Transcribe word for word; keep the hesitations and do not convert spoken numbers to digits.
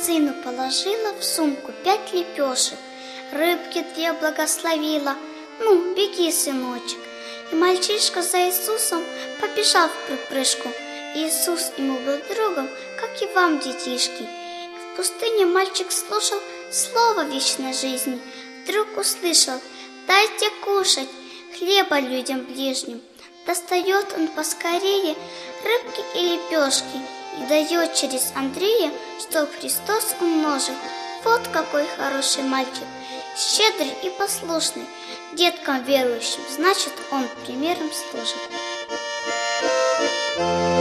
сыну положила в сумку пять лепешек, рыбки две благословила. Ну, беги, сыночек. И мальчишка за Иисусом побежал в припрыжку. Иисус ему был другом, как и вам, детишки. И в пустыне мальчик слушал слово вечной жизни. Вдруг услышал: дайте кушать хлеба людям ближним. Достает он поскорее рыбки и лепешки и дает через Андрея, чтоб Христос умножил. Вот какой хороший мальчик, щедрый и послушный, деткам верующим, значит, он примером служит.